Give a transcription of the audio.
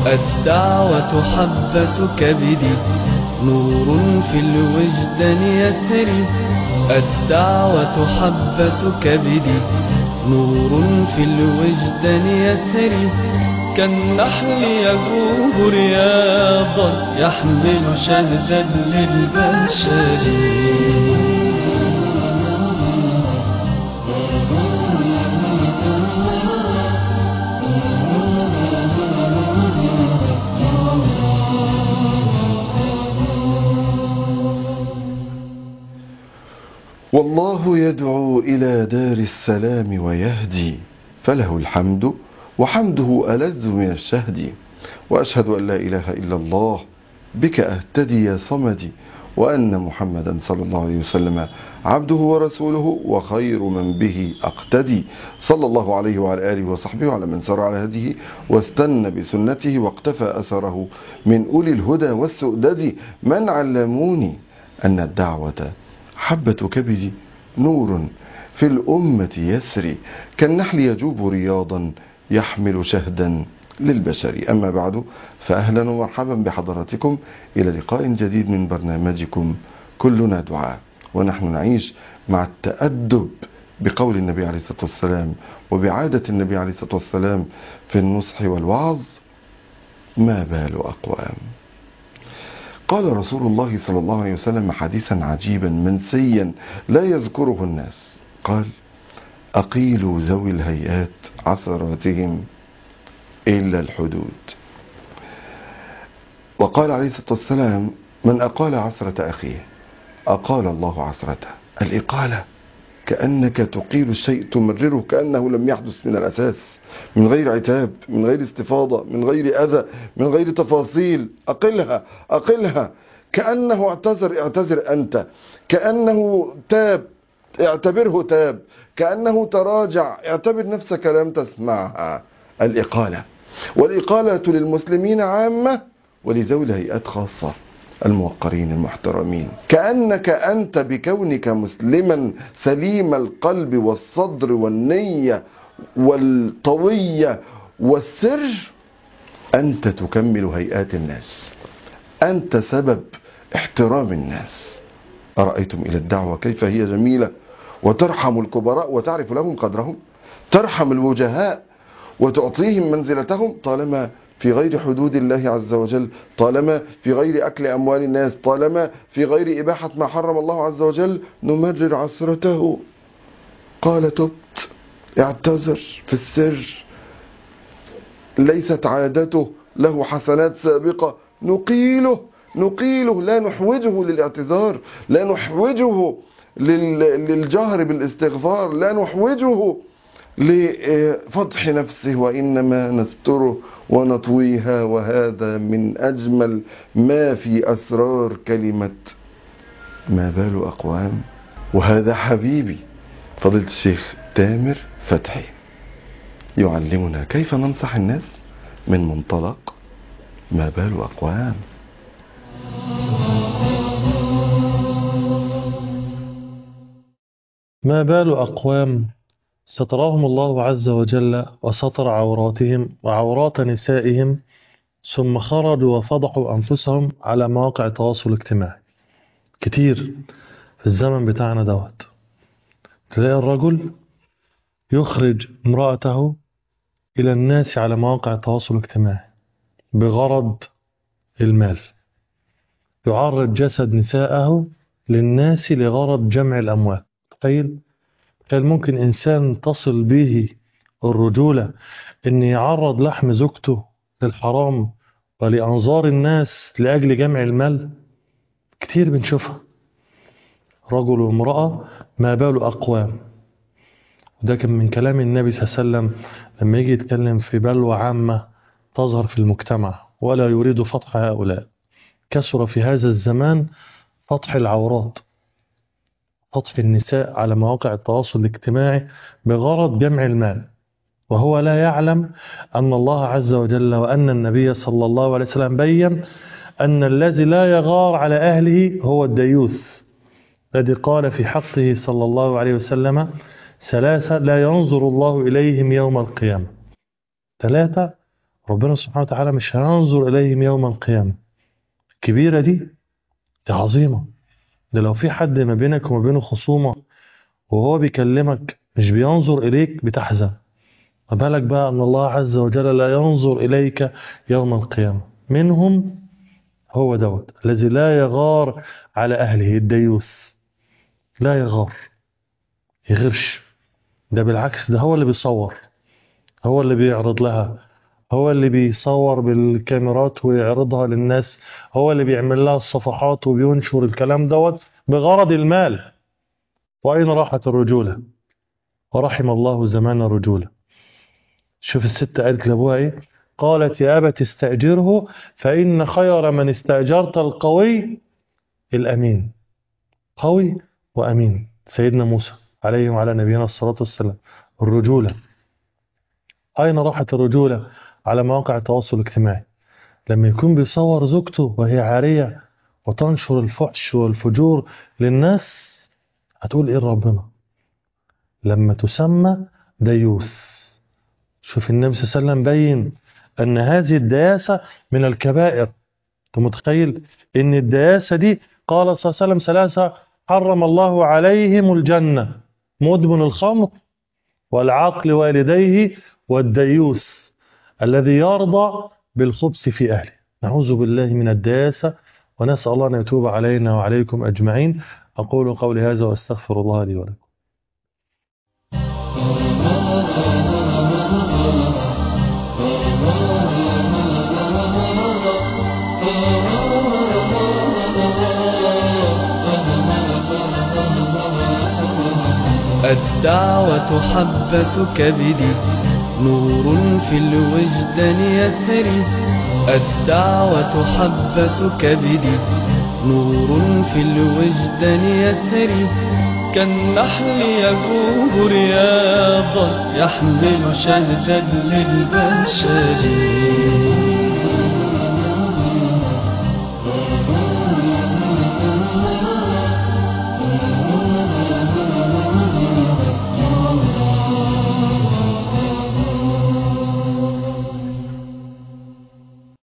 الدعوة حبة كبدي، نور في الوجدان يسري. الدعوة حبة كبدي، نور في الوجدان يسري. كالنحل يجوب رياضا، يحمل شهدا للبشر. والله يدعو إلى دار السلام ويهدي، فله الحمد وحمده ألذ من الشهد. وأشهد أن لا إله إلا الله، بك أهتدي يا صمدي، وأن محمدا صلى الله عليه وسلم عبده ورسوله وخير من به أقتدي، صلى الله عليه وعلى آله وصحبه وعلى من سار على هديه واستنى بسنته واقتفى أثره من أولي الهدى والسؤدد. من علموني أن الدعوة حبة كبدي، نور في الأمة يسري. كالنحل يجوب رياضا، يحمل شهدا للبشر. أما بعد، فأهلا ومرحبا بحضراتكم إلى لقاء جديد من برنامجكم كلنا دعاء. ونحن نعيش مع التأدب بقول النبي عليه الصلاة والسلام وبعادة النبي عليه الصلاة والسلام في النصح والوعظ: ما بال أقوام. قال رسول الله صلى الله عليه وسلم حديثا عجيبا منسيا لا يذكره الناس، قال: أقيلوا ذوي الهيئات عثراتهم إلا الحدود. وقال عليه الصلاة والسلام: من أقال عثرة أخيه أقال الله عثرته. الإقالة كأنك تقيل الشيء، تمرره كأنه لم يحدث من الأساس، من غير عتاب، من غير استفاضة، من غير أذى، من غير تفاصيل. أقلها كأنه اعتذر أنت، كأنه تاب اعتبره تاب، كأنه تراجع اعتبر نفسك لم تسمعها. الإقالة. والإقالة للمسلمين عامة ولذوي الهيئات خاصة، الموقرين المحترمين. كأنك أنت بكونك مسلما سليم القلب والصدر والنية والطوية والسر، أنت تكمل هيئات الناس، أنت سبب احترام الناس. أرأيتم إلى الدعوة كيف هي جميلة، وترحم الكبراء وتعرف لهم قدرهم، ترحم الوجهاء وتعطيهم منزلتهم، طالما في غير حدود الله عز وجل، طالما في غير أكل أموال الناس، طالما في غير إباحة ما حرم الله عز وجل. نمرر عثرته، قال تبت، اعتذر في السر، ليست عادته، له حسنات سابقة، نقيله، لا نحوجه للاعتذار، لا نحوجه للجهر بالاستغفار، لا نحوجه لفضح نفسه، وإنما نستره ونطويها. وهذا من أجمل ما في أسرار كلمة ما بال أقوام. وهذا حبيبي فضيلة الشيخ تامر فتحي يعلمنا كيف ننصح الناس من منطلق ما بال أقوام. ما بال أقوام سترهم الله عز وجل وستر عوراتهم وعورات نسائهم، ثم خرجوا وفضحوا أنفسهم على مواقع التواصل الاجتماعي. كتير في الزمن بتاعنا دوت تلاقي الرجل يخرج امرأته إلى الناس على مواقع التواصل الاجتماعي بغرض المال، يعرض جسد نساءه للناس لغرض جمع الأموال. تخيل ممكن إنسان تصل به الرجولة إن يعرض لحم زوجته للحرام ولأنظار الناس لأجل جمع المال. كتير بنشوفها، رجل وامرأة ما بال أقوام. وده كان من كلام النبي صلى الله عليه وسلم لما يجي يتكلم في بلوى عامة تظهر في المجتمع ولا يريد فتح هؤلاء. كثر في هذا الزمان فتح العورات، فتح النساء على مواقع التواصل الاجتماعي بغرض جمع المال، وهو لا يعلم أن الله عز وجل وأن النبي صلى الله عليه وسلم بين أن الذي لا يغار على أهله هو الديوث، الذي قال في حقه صلى الله عليه وسلم: ثلاثة لا ينظر الله إليهم يوم القيامة. ثلاثة: ربنا سبحانه وتعالى مش هينظر إليهم يوم القيامة. الكبيرة دي عظيمة. ده لو في حد ما بينك وما بينه خصومة وهو بيكلمك مش بينظر إليك بتحزن، ما بالك بقى أن الله عز وجل لا ينظر إليك يوم القيامة. منهم هو دوت الذي لا يغار على أهله، الديوث، لا يغار، يغيرش. ده بالعكس، ده هو اللي بيصور، هو اللي بيعرض لها، هو اللي بيصور بالكاميرات ويعرضها للناس، هو اللي بيعمل لها الصفحات وبينشر الكلام دوت بغرض المال. وأين راحت الرجولة؟ ورحم الله زمان الرجولة. شوف الست قالت لأبوها إيه؟ قالت يا أبت استأجره فإن خير من استأجرت القوي الأمين. قوي وأمين. سيدنا موسى عليه وعلى نبينا الصلاة والسلام. الرجولة. أين راحت الرجولة على مواقع التواصل الاجتماعي؟ لما يكون بيصور زوجته وهي عارية وتنشر الفحش والفجور للناس، هتقول إيه ربنا؟ لما تسمى ديوث. شوف النبي صلى الله عليه وسلم بين أن هذه الدياسة من الكبائر. أنت متخيل أن الدياسة دي قال صلى الله عليه وسلم ثلاثة حرم الله عليهم الجنة: مدمن الخمر، والعاقل والديه، والديوث الذي يرضى بالخبث في أهله. نعوذ بالله من الدياسة، ونسأل الله أن يتوب علينا وعليكم أجمعين. أقول قولي هذا وأستغفر الله لي ولكم. الدعوة حبة كبدي، نور في الوجدان يسري. الدعوة حبة كبدي، نور في الوجدان يسري. كالنحل يجوب رياضا، يحمل شهدا للبشر.